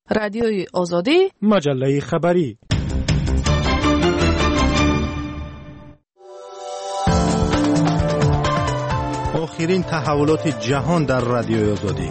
رادیوی آزادی، مجله خبری. آخرین تحولات جهان در رادیوی آزادی.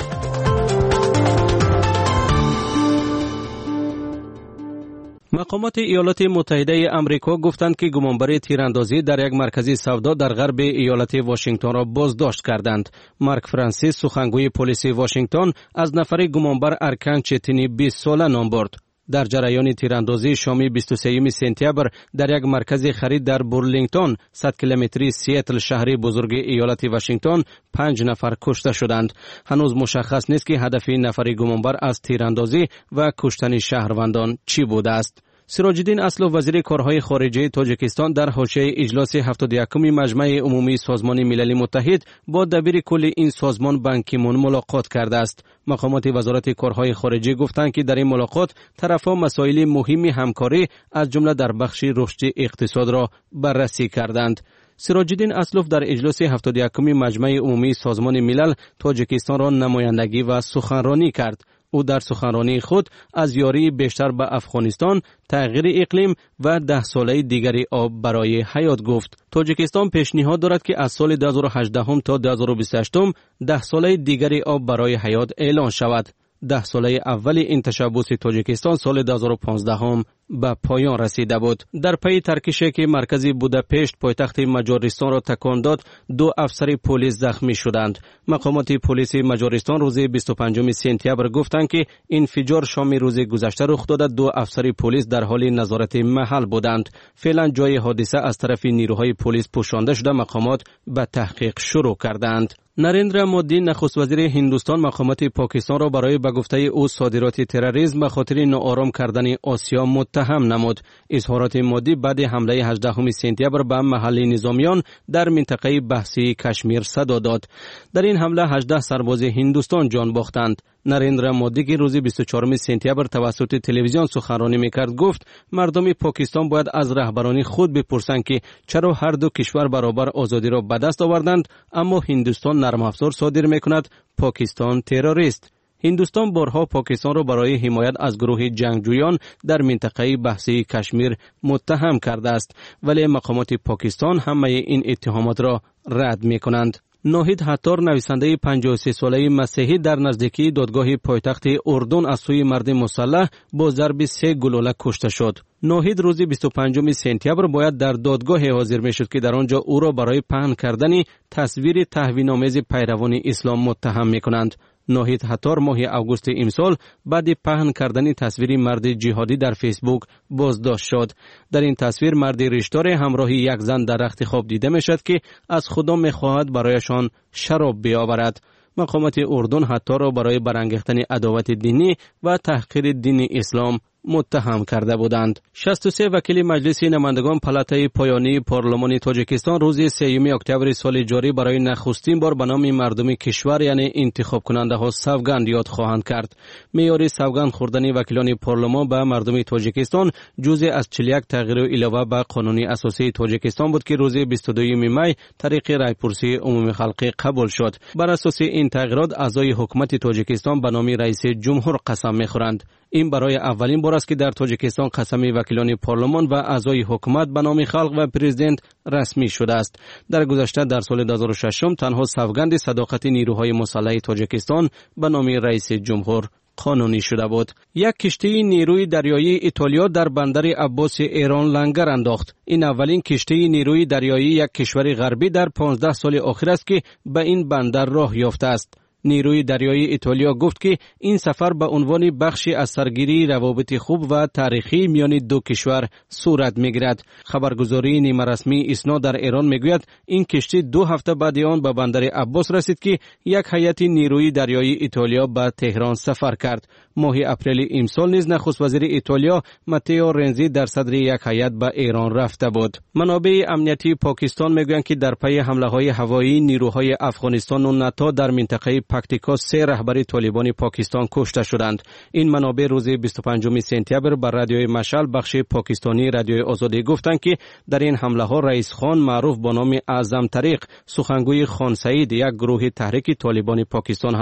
مقامات ایالات متحده آمریکا گفتند که گمانبری تیراندازی در یک مرکز سودا در غرب ایالت واشنگتن را بازداشت کردند. مارک فرانسیس، سخنگوی پلیس واشنگتن، از نفر گمانبر ارکان چتینی 20 ساله نام برد. در جریان تیراندازی شام 23 سپتامبر در یک مرکز خرید در بورلینگتون 100 کیلومتری سیاتل شهر بزرگ ایالت واشنگتن 5 نفر کشته شدند. هنوز مشخص نیست که هدف نفر گمانبر از تیراندازی و کشتن شهروندان چی بوده است. سراج الدین اسلو، وزیر کارهای خارجه تاجیکستان، در حاشیه اجلاس 71 مجمع عمومی سازمان ملل متحد با دبیر کل این سازمان بان کی مون ملاقات کرده است. مقامات وزارت کارهای خارجه گفتند که در این ملاقات طرف‌ها مسائل مهم همکاری از جمله در بخش رشد اقتصاد را بررسی کردند. سراج الدین اسلو در اجلاس 71 مجمع عمومی سازمان ملل تاجیکستان را نمایندگی و سخنرانی کرد. او در سخنرانی خود از یاری بیشتر به افغانستان، تغییر اقلیم و 10 ساله دیگری آب برای حیات گفت. تاجیکستان پیشنهاد دارد که از سال 2018 تا 2028 10 ساله دیگری آب برای حیات اعلان شود. 10 ساله اول این تشبث تاجیکستان سال 2015 به پایان رسیده بود. در پی ترکشی که مرکزی بوداپشت پایتخت مجارستان را تکان داد، 2 افسر پلیس زخمی شدند. مقامات پلیس مجارستان روز 25 سپتامبر گفتند که انفجار شام روز گذشته رخ داده. 2 افسر پلیس در حال نظارت محل بودند. فعلا جای حادثه از طرف نیروهای پلیس پوشانده شده. مقامات به تحقیق شروع کردند. نریندرا مودی، نخست وزیر هندوستان، مقامات پاکستان را برای به گفته او صادرات تروریسم به خاطر ناآرام کردن آسیا متهم نمود. اظهارات مودی بعد حمله 18 سپتامبر به محلی نظامیان در منطقه بحثی کشمیر صدا داد. در این حمله 18 سرباز هندوستان جان باختند. نریندرا مودی که روز 24 سپتامبر توسط تلویزیون سخنرانی میکرد گفت مردم پاکستان باید از رهبران خود بپرسند که چرا هر دو کشور برابر آزادی را به دست آوردند اما هندوستان نرم افزار صادر میکند، پاکستان تروریست. هندوستان بارها پاکستان را برای حمایت از گروه جنگجویان در منطقه بحثی کشمیر متهم کرده است، ولی مقامات پاکستان همه این اتهامات را رد میکنند. ناهید حتار، نویسنده 53 ساله مسیحی، در نزدیکی دادگاه پایتخت اردن از سوی مرد مسلح با ضرب 3 گلوله کشته شد. ناهید روز 25 سپتامبر باید در دادگاه حاضر میشد که در آنجا او را برای پهن کردن تصویر توهین‌آمیز پیروان اسلام متهم میکنند. ناهید حتار ماه اوگوست امسال بعد پهن کردن تصویر مرد جهادی در فیسبوک بازداشت شد. در این تصویر مرد ریشدار همراه یک زن در رخت خواب دیده میشد که از خدا میخواهد برایشان شراب بیاورد. مقامات اردن حتار را برای برانگیختن عداوت دینی و تحقیر دین اسلام متهم کرده بودند. 63 وکیل مجلس نمایندگان پالاتای پایانی پارلمان تاجیکستان روز 3 اکتبر سال جاری برای نخستین بار به نام مردم کشور یعنی انتخاب کننده ها سوگند یاد خواهند کرد. معیار سوگند خوردن وکیلان پارلمان به مردم تاجیکستان جزء از 41 تغییر علاوه به قانون اساسی تاجیکستان بود که روز 22 می طریق رایپرسی عمومی خلقی قبول شد. بر اساس این تغییرات اعضای حکومت تاجیکستان به نام رئیس جمهور قسم می‌خورند. این برای اولین بار است که در تاجیکستان قسم وکیلان پارلمان و اعضای حکومت به نام خلق و پرزیدنت رسمی شده است. در گذشته در سال 2006 تنها سوگند صداقت نیروهای مسلح تاجیکستان به نام رئیس جمهور قانونی شده بود. یک کشتی نیروی دریایی ایتالیا در بندر عباس ایران لنگر انداخت. این اولین کشتی نیروی دریایی یک کشور غربی در 15 سال اخیر است که به این بندر راه یافته است. نیروی دریایی ایتالیا گفت که این سفر به عنوان بخشی از سرگیری روابط خوب و تاریخی میان دو کشور صورت میگیرد. خبرگزاری نیمه رسمی ایسنا در ایران میگوید این کشتی 2 هفته بعد آن به بندر عباس رسید که یک هیئت نیروی دریایی ایتالیا به تهران سفر کرد. ماه اپریل امسال نیز نخست وزیر ایتالیا ماتئو رنزی در صدر یک هیئت به ایران رفته بود. منابع امنیتی پاکستان میگویند که در پی حمله‌های هوایی نیروهای افغانستان و ناتو در منطقه پکتیکا 3 رهبر طالبان پاکستان کشته شدند. این منابع روز 25 سپتامبر بر رادیوی مشعل بخش پاکستانی رادیوی آزادی گفتند که در این حمله‌ها رئیس خان معروف با نام اعظم طریق، سخنگوی خان سعید، یک گروه تحریک طالبان پاکستان هم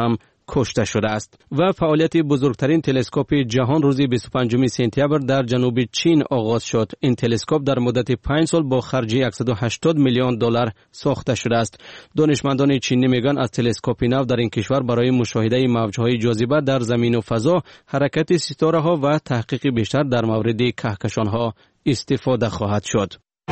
کشته شده است. و فعالیت بزرگترین تلسکوپ جهان روز 25 سپتامبر در جنوب چین آغاز شد. این تلسکوپ در مدت 5 سال با خرج 180 میلیون دلار ساخته شده است. دانشمندان چینی میگن از تلسکوپ نو در این کشور برای مشاهده موجهای جاذبه در زمین و فضا، حرکت ستاره ها و تحقیق بیشتر در مورد کهکشان ها استفاده خواهد شد.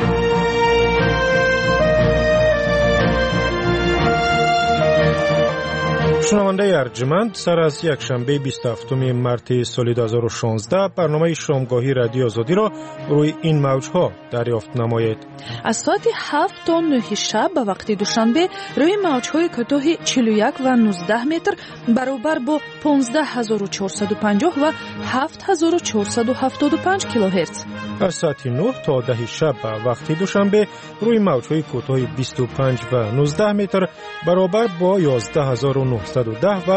شنونده ارجمند، سر از یک شنبه 27 مارس سال 2016 برنامه شامگاهی رادیو آزادی را روی این موجها دریافت نمایید. از ساعت 7 تا 9 شب به وقت دوشنبه روی موجهای کوتاه 41 و 19 متر برابر با 15450 و 7475 کیلوهرتز. از ساعت 9 تا 10 شب به وقت دوشنبه روی موجهای کوتاه 25 و 19 متر برابر با 11910 و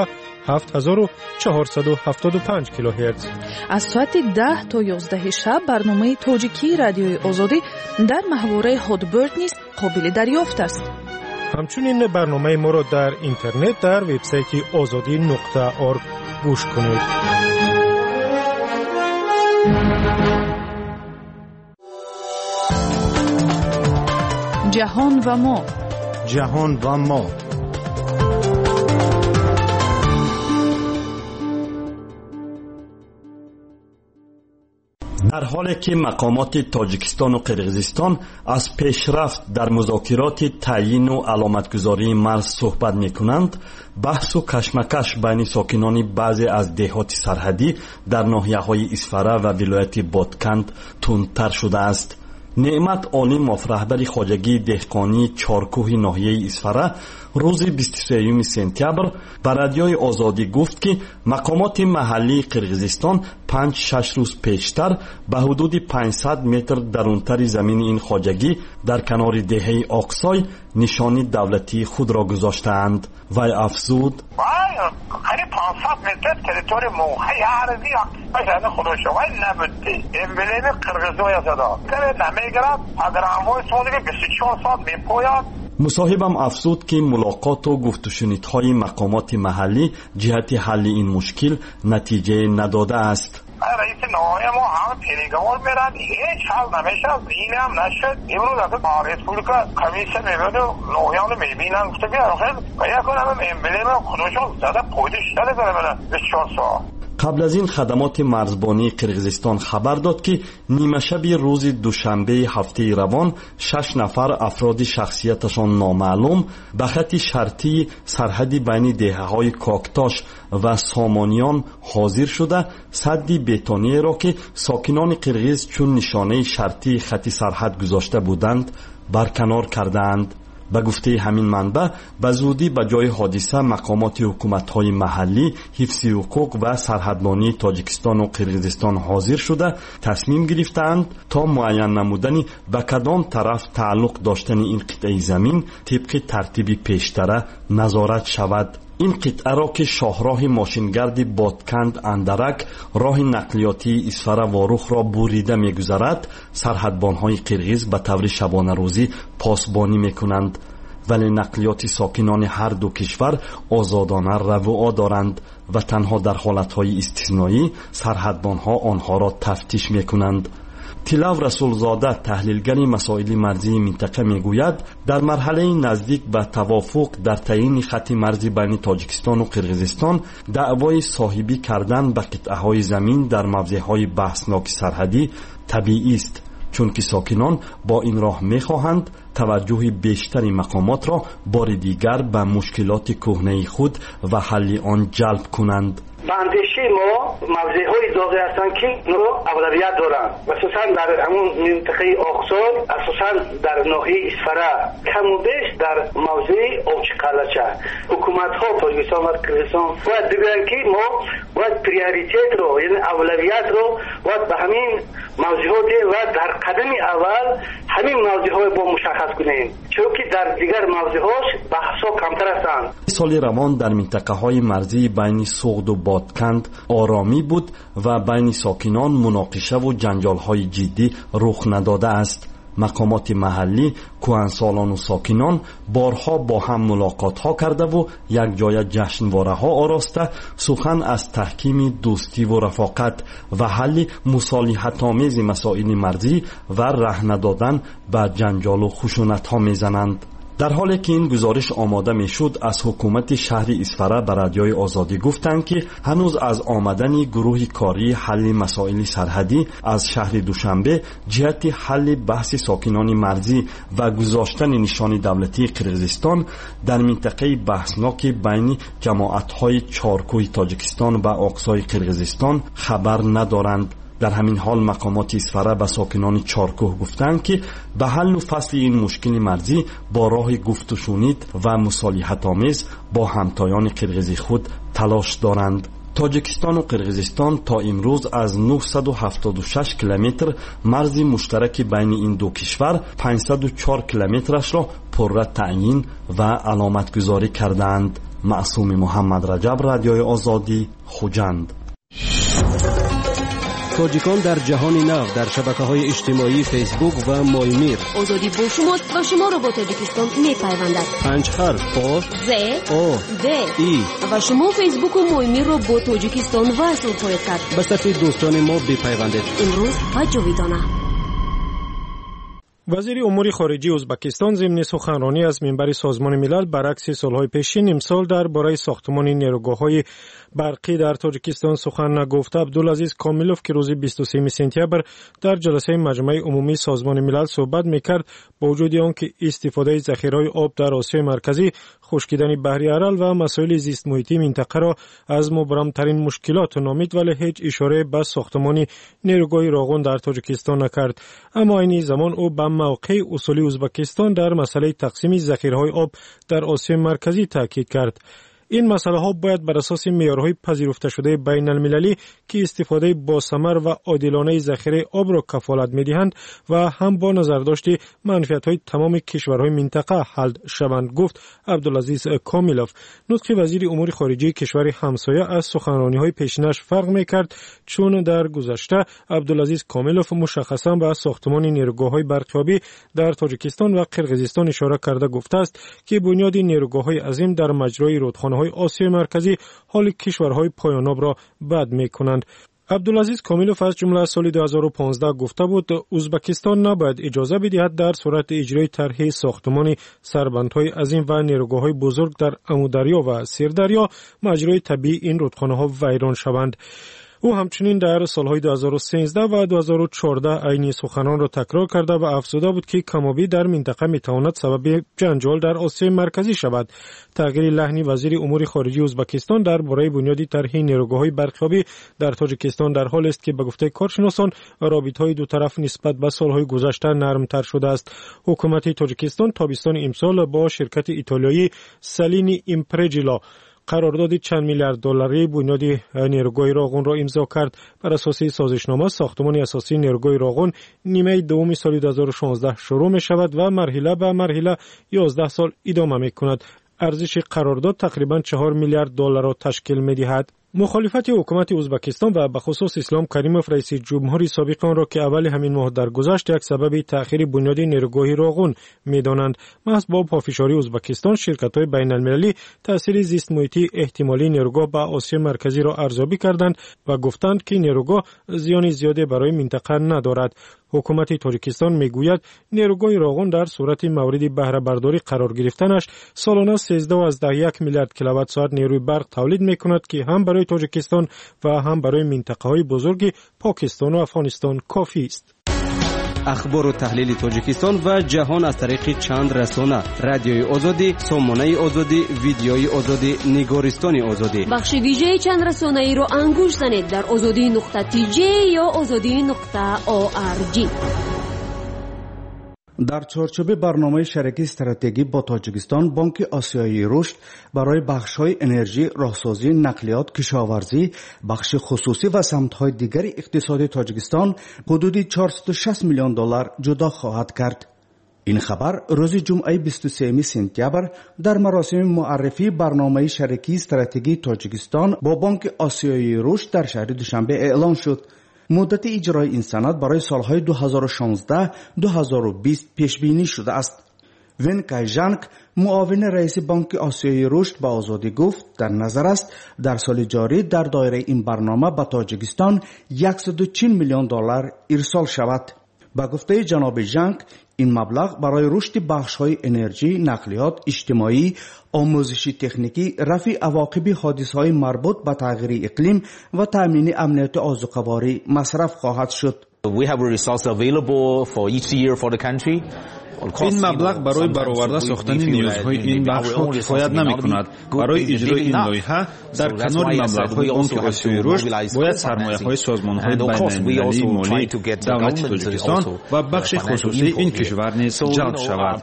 7475 کیلوهرتز. از ساعت 10 تا 11 شب برنامه تاجیکی رادیوی آزادی در محوره هادبرد نیز قابل دریافت است. همچنین برنامه ما را در اینترنت در وبسایت azadi.org گوش کنید. جهان و ما. جهان و ما. در حالی که مقامات تاجیکستان و قرقیزستان از پیشرفت در مذاکرات تعیین و علامتگذاری مرز صحبت می‌کنند، بحث و کشمکش بین ساکنان بعضی از دهات سرحدی در ناحیه‌های اسفره و ولایت بادکند تندتر شده است. نعمت عالمov رهبر خواجگی دهقانی چارکوه ناحیه اسفره روز 23 سپتامبر به رادیوی آزادی گفت که مقامات محلی قرقیزستان 5-6 روز پیشتر به حدود 500 متر درونتر زمین این خواجگی در کنار دهه آقسای نشانی دولتی خود را گذاشتند. وی افزود: قریب 500 متر تریتوری موقعی عرضی آقسای خودشوی نبودی. امبلیم قرقیزوی زدا کنه نمیگرد اگر اموی سونگی 24 ساعت میپوید. مصاحبم افزود که ملاقات و گفت و شنیدهای مقامات محلی جهت حل این مشکل نتیجه نداده است. رئیس نهایی ما هم پیریگوار میرن، هیچ حل نمیشه، این هم نشد. امروز از ریسپوبلیکا کمیسیون میبود و نهایان میبینن گفته بیا خیلی و یکون هم امبلیم خودشون زده پویدش داره بره 24 ساعت. قبل از این خدمات مرزبانی قرقیزستان خبر داد که نیمه شب روز دوشنبه هفته روان 6 نفر افراد شخصیتشان نامعلوم به خط شرطی سرحدی بین دهه‌های کاکتاش و سامانیان حاضر شده سدی بتونی را که ساکنان قرقیز چون نشانه شرطی خط سرحد گذاشته بودند برکنار کردند. به گفته همین منبع به زودی به جای حادثه مقامات حکومت‌های محلی، حفظ حقوق و سرحدبانی تاجیکستان و قرقیزستان حاضر شده تصمیم گرفتند تا معین نمودن به کدام طرف تعلق داشتن این قطعه زمین طبق ترتیب پیشتره نظارت شود. این قطعه را که شاهراه ماشینگرد بادکند اندرک راه نقلیاتی اسفره و رخ را بریده می‌گذرد، سرحدبان‌های قرقیز به طور شبانه روزی پاسبانی می‌کنند، ولی نقلیات ساکنان هر دو کشور آزادانه رواق دارند و تنها در حالت‌های استثنایی سرحدبان‌ها آنها را تفتیش می‌کنند. تیلاو رسولزاده تحلیلگر مسائل مرزی منطقه میگوید در مرحله نزدیک به توافق در تعیین خط مرزی بین تاجیکستان و قرقیزستان دعوای صاحبی کردن به قطعه‌های زمین در موضع‌های بحثناک سرحدی طبیعی است، چون که ساکنان با این راه می‌خواهند توجه بیشتری مقامات را بار دیگر به مشکلات کهنه خود و حل آن جلب کنند. اندیشه ما موضع‌های داغی هستند که نو اولویت دارند، خصوصا در همون منطقه آقسای، اساسا در ناحیه اسفره، کم و بیش در موضع اوچ قلچه. حکومت‌ها تاجیکستان و قرقیزستان باید بگویند که ما باید پریوریتیت رو، یعنی اولویت رو باید به همین موضوعات و در قدم اول همین موضوعات با مشخص کنیم، چون که در دیگر موضوعات بحث‌ها کمتر هستند. سال روان در منطقه‌های مرزی بین سوغد و بادکند آرامی بود و بین ساکنان مناقشه و جنجال‌های جدی رخ نداده است. مقامات محلی، کهنسالان و ساکنان بارها با هم ملاقات ها کرده و یک جای جشنواره ها آراسته سخن از تحکیم دوستی و رفاقت و حل مصالحت آمیز مسائل مرزی و ره ندادن به جنجال و خشونت ها میزنند. در حالی که این گزارش آماده میشد، از حکومت شهر اسفره به رادیوی آزادی گفتند که هنوز از آمدن گروه کاری حل مسائل سرحدی از شهر دوشنبه جهت حل بحث ساکنان مرزی و گذاشتن نشان دولتی قرقیزستان در منطقه بحثناک بین جماعت‌های چارکوه تاجیکستان و اقصای قرقیزستان خبر ندارند. در همین حال مقامات اسفره به ساکنان چارکوه گفتند که به حل و فصل این مشکل مرزی با راه گفت و شنید و مصالحت آمیز با همتایان قرقیزی خود تلاش دارند. تاجیکستان و قرقیزستان تا امروز از 976 کیلومتر مرز مشترک بین این دو کشور 504 کیلومترش را پرره تعیین و علامت گذاری کردند. معصوم محمد رجب، رادیوی آزادی، خوجند. تاجیکان در جهان نو در شبکه‌های اجتماعی فیسبوک و مایمیر. آزادی با شماست و شما را با تاجیکستان می‌پیوندد. 5 حرف آ ز او د ای و شما فیسبوک و مایمیر را با تاجیکستان وصل خواهید کرد. به صف دوستان ما بپیوندید. امروز و جاویدانه. وزیر امور خارجه ازبکستان ضمن سخنرانی از منبر سازمان ملل برعکس سالهای پیشین امسال درباره ساختمان نیروگاه‌های برقی در تاجیکستان سخن نگفت. عبدالعزیز کامیلوف که روز 23 سپتامبر در جلسه مجمع عمومی سازمان ملل صحبت می‌کرد، با وجود آنکه استفاده ذخیره‌های آب در آسیای مرکزی، خشکیدن بحر ارال و مسائل زیست محیطی منطقه را از مبرم‌ترین مشکلات نامید، ولی هیچ اشاره به ساختمان نیروگاه راغون در تاجیکستان نکرد. اما این زمان او به موقع اصولی ازبکستان در مسئله تقسیم ذخیره‌های آب در آسیای مرکزی تاکید کرد. این مسئله ها باید بر اساس معیارهای پذیرفته شده بین المللی که استفاده با ثمر و عادلانه ذخیره آب را کفالت می‌دهند و هم با نظرداشت منفعت‌های تمام کشورهای منطقه حل شوند، گفت عبدالعزیز کامیلوف. نطق وزیر امور خارجه کشور همسایه از سخنرانی‌های پیشینش فرق می‌کرد، چون در گذشته عبدالعزیز کامیلوف مشخصاً به ساختمان نیروگاه‌های برقیابی در تاجیکستان و قرقیزستان اشاره کرده گفته است که بنیاد نیروگاه‌های عظیم در مجرای رودخانه آسیای مرکزی حال کشورهای پایاناب را بد می‌کنند. عبدالعزیز کامیلوف از جمله سال 2015 گفته بود ازبکستان نباید اجازه بدهد در صورت اجرای طرح ساختمان سربندهای عظیم و نیروگاه‌های بزرگ در امودریا و سیردریا مجرای طبیعی این رودخانه‌ها ویران شوند. او همچنین در سالهای 2013 و 2014 عین سخنان را تکرار کرده و افزوده بود که کمابی در منطقه میتواند سبب جنجال در آسیای مرکزی شود. تغییر لحن وزیر امور خارجه ازبکستان درباره بنیاد طرح نیروگاه‌های برقیابی در تاجیکستان در حالی است که به گفته کارشناسان رابطه‌های دو طرف نسبت به سالهای گذشته نرمتر شده است. حکومت تاجیکستان تابستان امسال با شرکت ایتالیایی سالینی ایمپرجیلا قرارداد چند میلیارد دلاری بنیاد نیروگاه راغون را امضا کرد. بر اساس سازشنامه ساختمان اساسی نیروگاه راغون نیمه دوم سال 2016 شروع می شود و مرحله به مرحله 11 سال ادامه می کند. ارزش قرارداد تقریبا 4 میلیارد دلار را تشکیل می دهد. مخالفت حکومت ازبکستان و به خصوص اسلام کریموف رئیس جمهوری سابق آن را که اول همین ماه درگذشت یک سبب تأخیر بنیاد نیروگاه راغون می‌دانند. محض با پافشاری ازبکستان شرکت‌های بین‌المللی تأثیر زیست محیطی احتمالی نیروگاه به آسیا مرکزی را ارزیابی کردند و گفتند که نیروگاه زیان زیادی برای منطقه ندارد. حکومت تاجیکستان میگوید نیروگاه راغون در صورت مورد بهره برداری قرار گرفتنش سالانه 13.1 میلیارد کیلووات ساعت نیروی برق تولید میکند که هم برای تاجیکستان و هم برای منطقه‌های بزرگ پاکستان و افغانستان کافی است. اخبار و تحلیل تاجیکستان و جهان از طریق چند رسانه: رادیوی آزادی، سامانه آزادی، ویدیوی آزادی، نگارستان آزادی. بخش ویژه چند رسانه ای را انگوش زنید در azadi.tj یا azadi.org. در چارچوب برنامه شریکی استراتژی با تاجیکستان، بانک آسیایی رشد برای بخش‌های انرژی، راهسازی، نقلیات، کشاورزی، بخش خصوصی و سمت‌های دیگر اقتصادی تاجیکستان حدود 460 میلیون دلار جدا خواهد کرد. این خبر روز جمعه 23 سپتامبر در مراسم معرفی برنامه شریکی استراتژی تاجیکستان با بانک آسیایی رشد در شهر دوشنبه اعلان شد. مدت اجرای این سند برای سالهای 2016-2020 پیش بینی شده است. ونکای ژانک معاون رئیس بانک آسیای رشد به آزادی گفت در نظر است در سال جاری در دایره این برنامه به تاجیکستان 140 میلیون دلار ارسال شود. با گفته جناب ژانک این مبلغ برای رشد بخش‌های انرژی، نقلیات، اجتماعی، آموزشی تکنیکی، رفع عواقب حادثه‌های مربوط به تغییر اقلیم و تامین امنیت آذوقه‌واری مصرف خواهد شد. We have resources available for each year for the country. این مبلغ برای برآورده ساختن نیازهای این بخش‌ها کفایت نمی‌کند. برای اجرای این لایحه در کنار مبلغ‌های بانک آسیای رشد باید سرمایه‌های سازمان‌های بین‌المللی مالی دولت تاجیکستان و بخش خصوصی این کشور نیز جلب شود.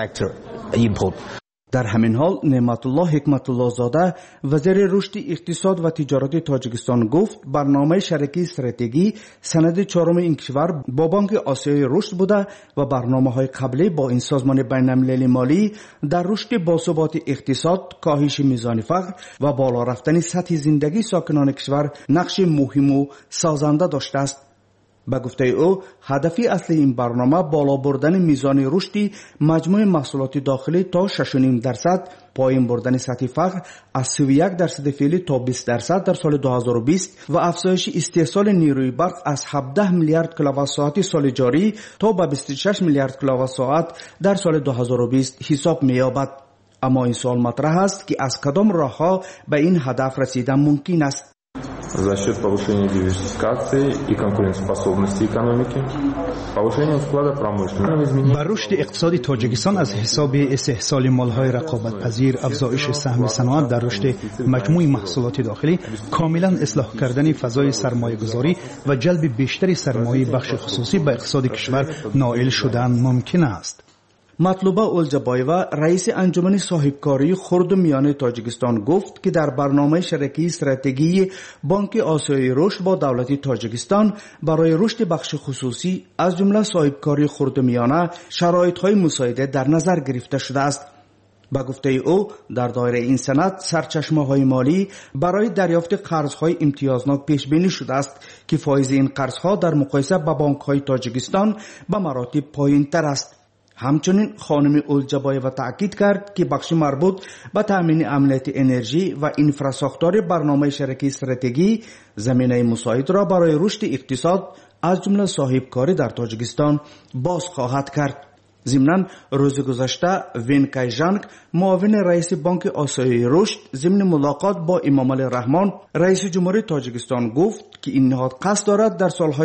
در همین حال نعمت الله حکمت الله زاده وزیر رشد اقتصاد و تجارت تاجیکستان گفت برنامه شریکی استراتژی سند چهارم این کشور با بانک آسیای رشد بوده و برنامه‌های قبلی با این سازمان بین‌المللی مالی در رشد باثبات اقتصاد، کاهش میزان فقر و بالا رفتن سطح زندگی ساکنان کشور نقش مهم و سازنده داشته است. به گفته او هدفی اصلی این برنامه بالا بردن میزان رشد مجموع محصولات داخلی تا 6.5%، پایین بردن سطح فقر از 31% فعلی تا 20% در سال 2020 و افزایش استحصال نیروی برق از 17 میلیارد کیلووات ساعت سال جاری تا به 26 میلیارد کیلووات ساعت در سال 2020 حساب می‌یابد. اما این سوال مطرح است که از کدام راه‌ها به این هدف رسیدن ممکن است. За счет повышения диверсификации и конкурентоспособности экономики, повышением вклада промышленности. با رشد اقتصادی تاجیکستان از حساب استحصال مال‌های رقابت‌پذیر، افزایش سهم صنعت در رشد مجموع محصولات داخلی، کاملا اصلاح کردن فضای سرمایه‌گذاری و جلب بیشتر سرمایه بخش خصوصی به اقتصاد کشور نائل شدن ممکن است. مطلوبه اولجبایوا رئیس انجمن صاحبکاری خرد و میانه تاجیکستان گفت که در برنامه شریکی استراتژی بانک آسیای رشد با دولت تاجیکستان برای رشد بخش خصوصی از جمله صاحبکاری خرد و میانه شرایط‌های مساعده در نظر گرفته شده است. با گفته او در دایره این سند سرچشمه‌های مالی برای دریافت قرض‌های امتیازناک پیش بینی شده است که فایز این قرض‌ها در مقایسه با بانک‌های تاجیکستان به مراتب پایین‌تر است. همچنین خانم اولجبایوا تاکید کرد که بخش مربوط به تامین امنیت انرژی و انفراستراکچور برنامه شریکی استراتژی زمینه مساعد را برای رشد اقتصاد از جمله صاحبکاری در تاجیکستان باز خواهد کرد. ضمناً روز گذشته ونکای ژانک معاون رئیس بانک آسیای رشد ضمن ملاقات با امامعلی رحمان رئیس جمهوری تاجیکستان گفت که این نهاد قصد دارد در سالهای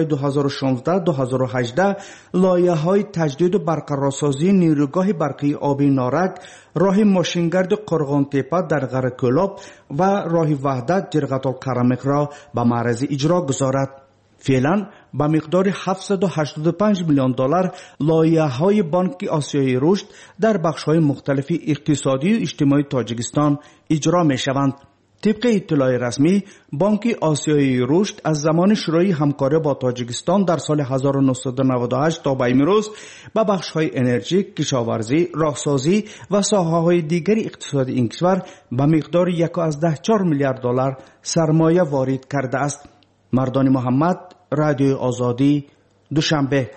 2016-2018 لایحه‌های تجدید و برقرارسازی نیروگاه برقی آبی نارک، راه ماشینگرد قرغان تپه در غر کلاب و راه وحدت جرقت الکرمک را به معرض اجرا گذارد. فعلا با مقدار 785 میلیون دلار لایحه‌های بانک آسیای رشد در بخش‌های مختلف اقتصادی و اجتماعی تاجیکستان اجرا می‌شوند. طبق اطلاع رسمی بانک آسیای رشد از زمان شروع همکاری با تاجیکستان در سال 1998 تا به امروز به بخش‌های انرژی، کشاورزی، راهسازی و ساحه‌های دیگر اقتصادی این کشور به مقدار 1.4 میلیارد دلار سرمایه وارد کرده است. مردان محمد، رادیو آزادی، دوشنبه.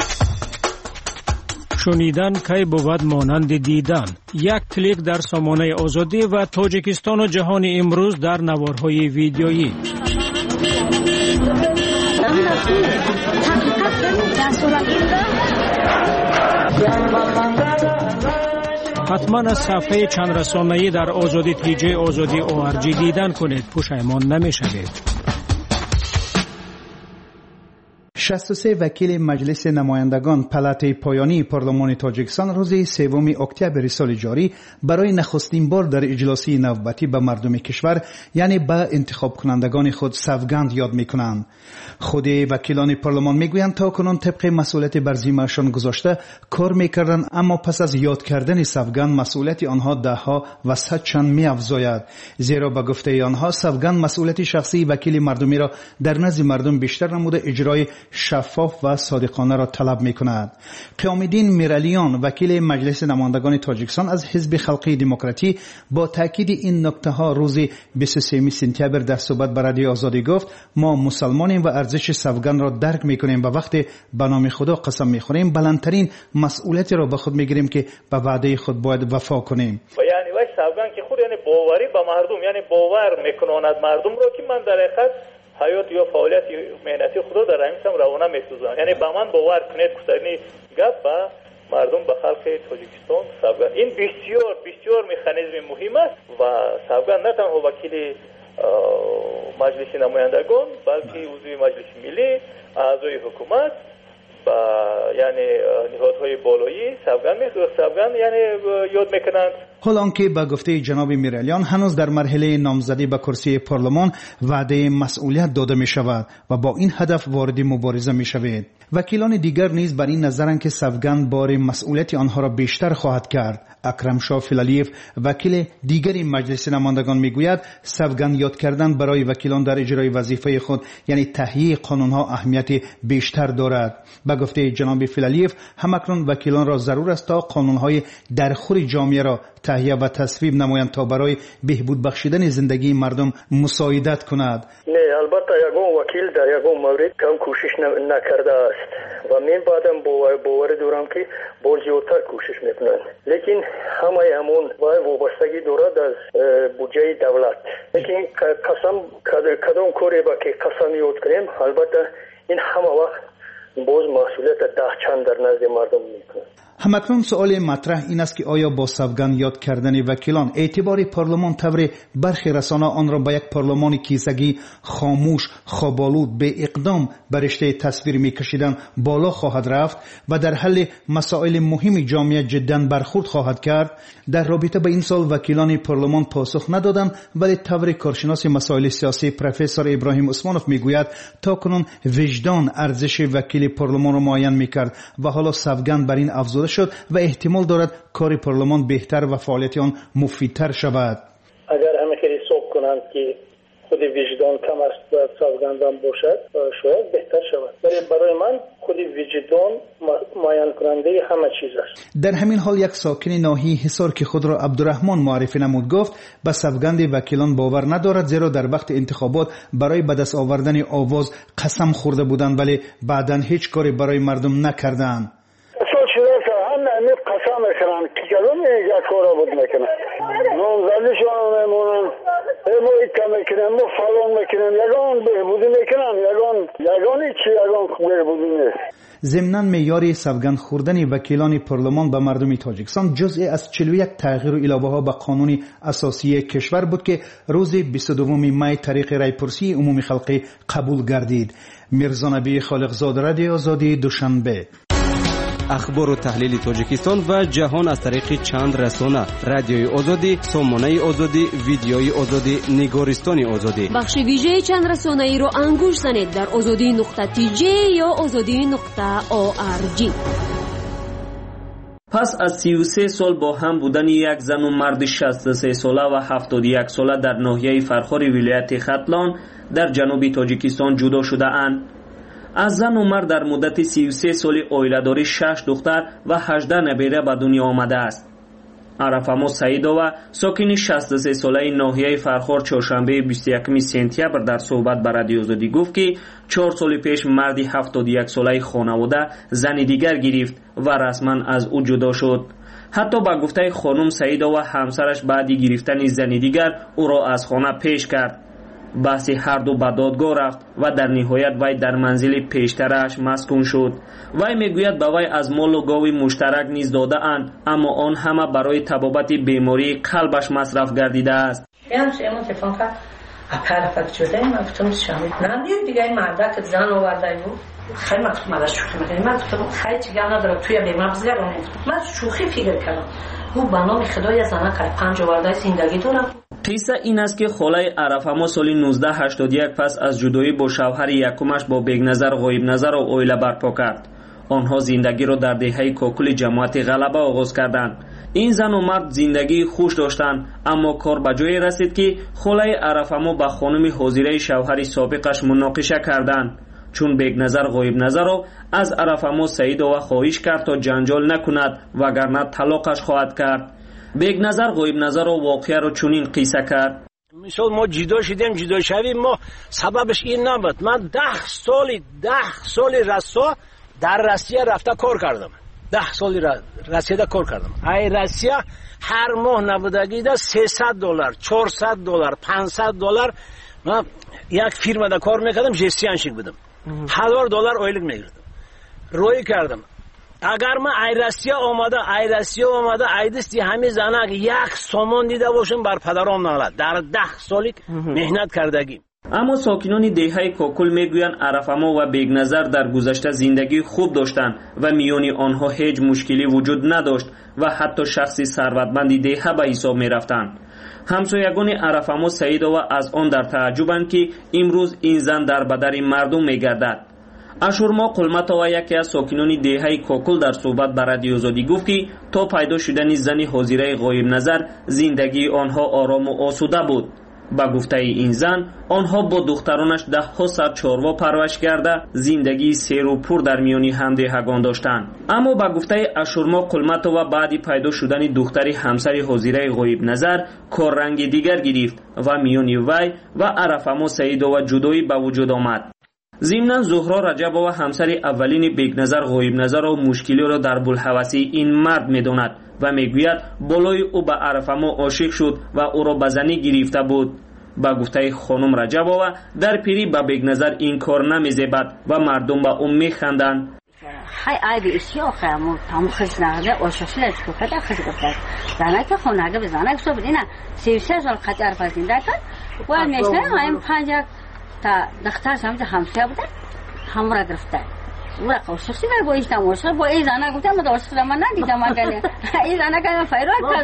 شنیدن کی بود مانند دیدن. یک کلیک در سامانه آزادی و تاجیکستان و جهان امروز در نوارهای ویدیویی. حتما از صفحه چند رسانه‌ای در آزادی تیجی آزادی ORG دیدن کنید، پشیمان نمی‌شوید. 63 وکیل مجلس نمایندگان پلات پایانی پارلمان تاجیکستان روز 3 اکتبر سال جاری برای نخستین بار در اجلاسی نوبتی به مردم کشور یعنی به انتخاب کنندگان خود سوگند یاد میکنند. خود وکیلان پارلمان میگویند تا کنون طبق مسئولیت بر ذمه‌شان گذاشته کار میکردند، اما پس از یاد کردن سوگند مسئولیت آنها دهها و صدچند میافزاید، زیرا به گفته آنها سوگند مسئولیت شخصی وکیل مردمی را در نزد مردم بیشتر نموده اجرای شفاف و صادقانه را طلب می کند. قیام الدین میرالیان وکیل مجلس نمایندگان تاجیکستان از حزب خلقی دموکراتی با تاکید این نکته ها روز 23 سپتامبر در صحبت با رادیو آزادی گفت ما مسلمانیم و ارزش سوگند را درک میکنیم و وقتی به نام خدا قسم میخوریم بلندترین مسئولیتی را به خود میگیریم که به وعده خود باید وفا کنیم. یعنی وای سوگند که خود یعنی باوری به مردم، یعنی باور میکناند مردم را که من در حقیقت حیات یا فعالیت مهنتی خدا در رحمتم روانه میسوزم، یعنی به من باور کنید که گپ به مردم به خلق تاجیکستان سوگند. این بسیار بسیار مکانیزم مهم است و سوگند نه تنها وکیل مجلس نمایندگان بلکه عضو مجلس ملی، اعضای حکومت و یعنی نهادهای بالایی سوگند یعنی یاد میکنند. حال آنکه به گفته جناب میرالیان هنوز در مرحله نامزدی به کرسی پارلمان وعده مسئولیت داده می شود و با این هدف وارد مبارزه می شود. وکیلان دیگر نیز بر این نظرند که سوگند بار مسئولیت آنها را بیشتر خواهد کرد. اکرم شاه فیلالیف وکیل دیگری مجلس نمایندگان میگوید سوگند یاد کردن برای وکیلان در اجرای وظیفه خود یعنی تهیه قانونها اهمیت بیشتر دارد. به گفته جناب فیلالیف همکنون وکیلان را ضرور است تا قانونهای درخور جامعه را تهیه و تصویب نمایند تا برای بهبود بخشیدن زندگی مردم مساعدت کند. نه البته یگان وکیل در یگان مورد کم کوشش نکرده است و من بعدم باور دارم که با زیادتر کوشش میکنند، لیکن همون باید وابستگی دارد از بودجه دولت. لیکن قسم کدام کاری با که قسم یاد کنیم البته این همه وقت باز مسئولیت ده چند در نزد مردم میکنه. همکنون سوال مطرح این است که آیا با سوگند یاد کردن وکیلان اعتبار پارلمان طور برخی رسانه‌ها آن را به یک پارلمان کیسگی خاموش خوابالود به اقدام به رشته تصویر میکشیدن بالا خواهد رفت و در حل مسائل مهم جامعه جدا برخورد خواهد کرد؟ در رابطه با این سال وکیلان پارلمان پاسخ ندادند، ولی طور کارشناس مسائل سیاسی پروفسور ابراهیم عثمانوف میگوید تاکنون وجدان ارزش وکیل پارلمان را معین میکرد و حالا سوگند بر این افزوده شد و احتمال دارد کار پارلمان بهتر و فعالیت آن مفیدتر شود. اگر همه حساب کنند که خود وجدان کم است و سوگندان باشد شاید بهتر شود، ولی برای من خود وجدان معین کننده همه چیز است. در همین حال یک ساکن ناحیه حصار که خود را عبدالرحمن معرفی نمود گفت به سوگند وکیلان باور ندارد، زیرا در وقت انتخابات برای به دست آوردن آواز قسم خورده بودند ولی بعداً هیچ کاری برای مردم نکردند. قسم میکنن که کدوم یک کارا بود میکنن نامزدیشان میمونن ما ایتا میکنن ما فلان میکنن یگان بهبودی میکنن یگانی چی یگان بهبودی نیست. ضمناً معیار سوگند خوردن وکیلان پارلمان به مردم تاجیکستان جزئی از 41 تغییر و علاوه ها به قانون اساسی کشور بود که روز 22 می طریق رایپرسی عمومی خلقی قبول گردید. میرزا نبی خالقزاده، رادیو آزادی، دوشنبه. اخبار و تحلیل تاجیکستان و جهان از طریق چند رسانه: رادیوی آزادی، سامانه آزادی، ویدیوی آزادی، نگارستان آزادی. بخش ویژه چند رسانه ای رو انگوش زنید در azadi.tj یا azadi.org. پس از 33 سال با هم بودن یک زن و مرد 63 ساله و 71 ساله در ناحیه فرخار ولایت ختلان در جنوب تاجیکستان جدا شده اند. از زن و مرد در مدت 33 سال اویله‌داری 6 دختر و 18 نبیره به دنیا آمده است. عرفامو سعیدова ساکن 63 ساله ناحیه فرخار چهارشنبه 21 سپتامبر در صحبت با رادیو آزادی گفت که 4 سال پیش مردی 71 ساله خانواده زن دیگر گرفت و رسما از او جدا شد. حتی با گفته خانم سعیدова همسرش بعد گرفتن زن دیگر او را از خانه پیش کرد. بحث هر دو به دادگاه رفت و در نهایت وی در منزل پیشترش مسکون شد. وی میگوید به وی از مال و گاوی مشترک نیز داده اند، اما آن همه برای تبابت بیماری قلبش مصرف گردیده است. دیگه این مردک زن آورده بود خیلی من از شوخی میکنم. من گفتم خیلی چیگه نداره توی به مغز گرم. من شوخی فکر کردم او بنام خدای زنه که 5 آورده زندگی دارم. قصه این است که خاله عرفامو سال 1981 پس از جدایی با شوهر یکمش با بیگنظر غایب نظر و اویله برپا کرد. آنها زندگی را در دهه کاکل جماعت غلبه آغاز کردند. این زن و مرد زندگی خوش داشتند، اما کار به جایی رسید که خاله عرفامو با خانم حاضره شوهر سابقش مناقشه کردند. چون بیگنظر غایب نظر را از عرفامو سعیدова خواهش کرد تا جنجال نکند وگرنه طلاقش خواهد کرد. بیگنظر غایب نظر و واقعه را چنین قصه کرد. مثال ما جدا شدیم، جدا شویم، ما سببش این نبود. من 10 سال رسا در روسیه رفته کار کردم. 10 سال روسیه کار کردم. ای روسیه هر ماه نبودگی ده $300 $400 $500 من یک فیرما ده کار میکردم، جستیانشیک بودم. $1000 اویلک میگیردم. روی کردم. اگر من ای روسیه آمده ای دستی همین زنک یک سامان دیده باشم بر پدرام نالد. در 10 سالی مهنت کردگیم. اما ساکنان دهه کاکل میگویند عرفما و بیگنظر در گذشته زندگی خوب داشتند و میان آنها هیچ مشکلی وجود نداشت و حتی شخصی ثروتمند دهه به حساب میرفتند. همسایگان عرفما سعیدوا از آن در تعجبند که امروز این زن در بدر مردم میگردد. اشورما قلمتوا یکی از ساکنان دهه کاکل در صحبت با رادیو آزادی گفت که تا پیدا شدن زن حاضره غایب نظر زندگی آنها آرام و آسوده بود. با گفته این زن آنها با دخترانش 10 سر چاروا پرورش کرده زندگی سیر و پر در میانی همدهگان داشتند. اما با گفته اشورما قلمتوا بعد پیدا شدن دختری همسر حاضره غایب نظر کار رنگ دیگر گرفت و میانی وی و عرفما سعیدوا جدایی به وجود آمد. ضمناً زهرا رجبова همسر اولین بیگنظر غایب نظر و مشکلی را در بلحوثی این مرد می‌داند و میگوید بالای او به عرفما عاشق شد و او را به زنی گرفته بود. با گفته خانم رجبова در پیری به بیگنظر این کار نمی‌زیبد و مردم به او می‌خندند. های عیبی اشیا خیمو تام خش نگه عاشقی لطفو کده خش گفته زنه که خونگه به زنه گفته بود اینا 33 سال خطر فرزنده کرد و میشنه هایم 5 تا دختر سمت همسایه بودن همراه گرفته او را عاشقی با ایش تماشا با این زنه گفتم من عاشق من ندیدم مگه این زنه که فیرات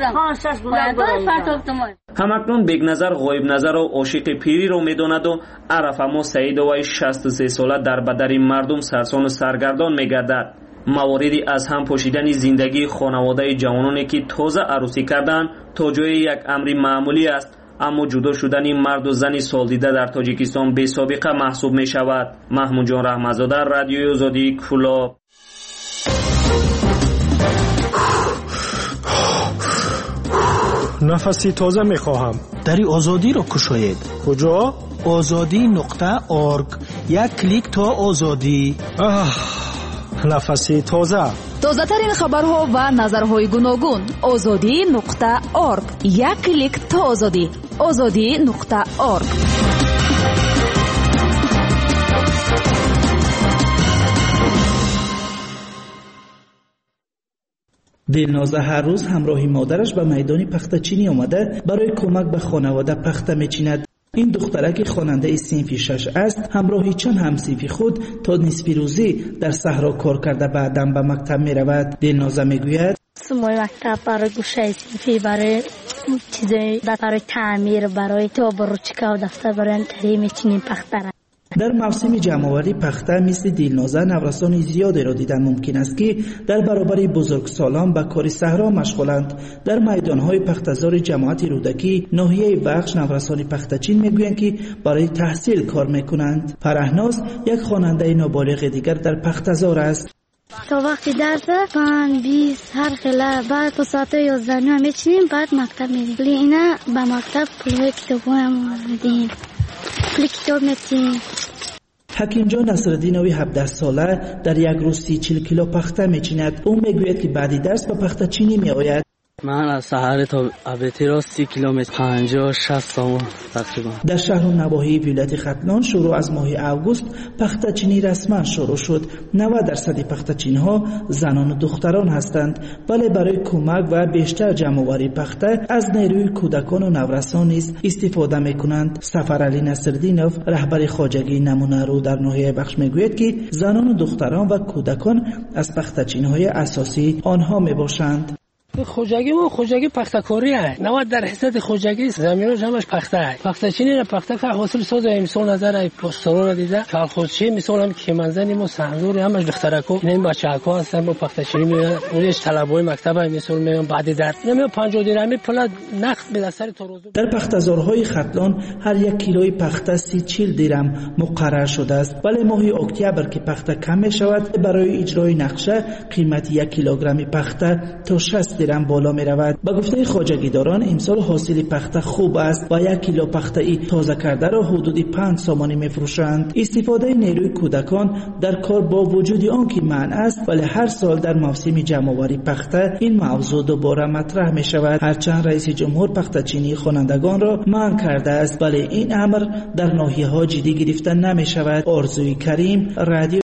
کردم. همکنون بیگنظر غایب نظر و عاشق پیری رو میداند و عرفما سعیدوا 63 ساله در بدر مردم سرسان و سرگردان میگردد. مواردی از هم پوشیدن زندگی خانواده جوانانی که تازه عروسی کردند تا جای یک امر معمولی است. اما جدا شدن مرد و زن سالدیده در تاجیکستان بی سابقه محسوب می شود. محمود جان رحمتزاده، رادیوی آزادی، کفولا. نفسی تازه می خواهم. دری آزادی را کشاید. کجا؟ azadi.org. یک کلیک تا آزادی. نفسی تازه. تازه ترین خبرها و نظرهای گوناگون. azadi.org. یک کلیک تا آزادی. azadi.org. دلنازه هر روز همراه مادرش به میدان پختچینی آمده برای کمک به خانواده پخته میچیند. این دخترک خواننده صنف 6 است. همراه چند همصنف خود تا نصف روزی در صحرا کار کرده بعداً به مکتب می رود. دلنازه می گوید سمای مکتب برای گوشه صنفی، برای چیزای برای تعمیر، برای تابروچکا و دفتر برای انتهی میچینیم پخته. در موسم جمع‌آوری پخته مثل دلنازه نوسان زیادی را دیدن ممکن است که در برابر بزرگسالان به کار صحرا مشغولند. در میدان‌های پخته‌زار جماعت رودکی ناحیه بخش نوسان پختچین میگویند که برای تحصیل کار میکنند. فرهناز یک خواننده نابالغ دیگر در پخته‌زار است. تا وقتی درس 5 20 هر خلا بعد تا ساعت 11 میچینیم بعد مکتب میریم. اینا به مکتب پول کتابام میدیم. کتاب می‌چینیم. حکیم جان نصرالدینوی 17 ساله در یک روز 30-40 کیلو پخته میچیند. او میگوید که بعدی درس به پخته چینی میآید. من از سحر تا ابیتی را 30 کیلومتر 50-60 تومان تقریبا. در شهر و نواحی ولایت ختلان شروع از ماه اوگوست پخته چینی رسما شروع شد. 90% پخته چینی ها زنان و دختران هستند، ولی برای کمک و بیشتر جمع‌آوری پخته از نیروی کودکان و نورسان نیز استفاده میکنند. سفرعلی نصرالدینov رهبر خواجگی نمونه رو در ناحیه بخش میگوید که زنان و دختران و کودکان از پخته چینی های اساسی آنها میباشند. خوجگی ما خوجگی پختکاری است. 90% خوجگی زمینش همش پخته است. پختچینی را پخته که حاصل ساز امسال نظر پسترو را دیده که خودشی مثلا هم که منزنی ما سنزور همش دخترکو این بچه‌ها هستن با پختچینی میرن اونش طلبای مکتب مثلا میان بعد در نمیو 50 درهمی پول نقد به دست تو روز. در پخته‌زارهای ختلان هر یک کیلوی پخته 30-40 درهم مقرر شده است، ولی ماه اکتبر که پخته کم می شود برای اجرای نقشه قیمت 1 کیلوگرم پخته تا 60 درم بالا می رود. به گفته خواجگیداران امسال حاصل پخته خوب است و 1 کیلو پخته ای تازه کرده را حدود 5 سامانی می فروشند. استفاده نیروی کودکان در کار با وجود آنکه منع است، ولی هر سال در موسم جمع‌آوری پخته این موضوع دوباره مطرح می شود. هرچند رئیس جمهور پخته چینی خوانندگان را منع کرده است، ولی این امر در ناحیه‌ها جدی گرفته نمی شود. آرزوی کریم، رادیو